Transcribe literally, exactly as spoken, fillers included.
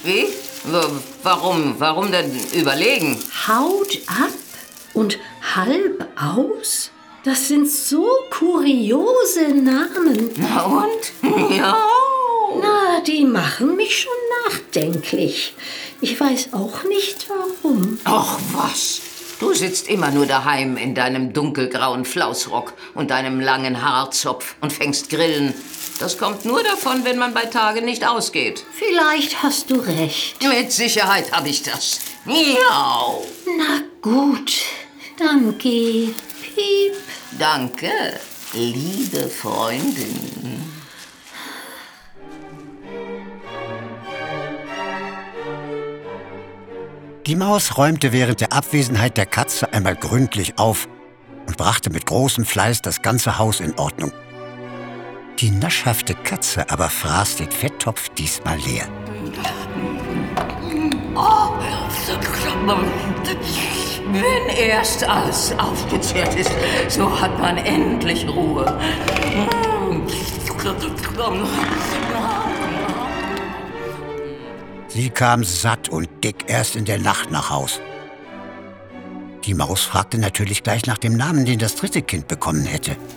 Wie? W- Warum? Warum denn überlegen? Haut ab und halb aus? Das sind so kuriose Namen. Na und? Ja. Na, die machen mich schon nachdenklich. Ich weiß auch nicht, warum. Ach was, du sitzt immer nur daheim in deinem dunkelgrauen Flausrock und deinem langen Haarzopf und fängst Grillen. Das kommt nur davon, wenn man bei Tage nicht ausgeht. Vielleicht hast du recht. Mit Sicherheit habe ich das. Miau. Na gut, dann geh. Piep. Danke, liebe Freundin. Die Maus räumte während der Abwesenheit der Katze einmal gründlich auf und brachte mit großem Fleiß das ganze Haus in Ordnung. Die naschhafte Katze aber fraß den Fetttopf diesmal leer. Oh, wenn erst alles aufgezehrt ist, so hat man endlich Ruhe. Sie kam satt und dick erst in der Nacht nach Haus. Die Maus fragte natürlich gleich nach dem Namen, den das dritte Kind bekommen hätte.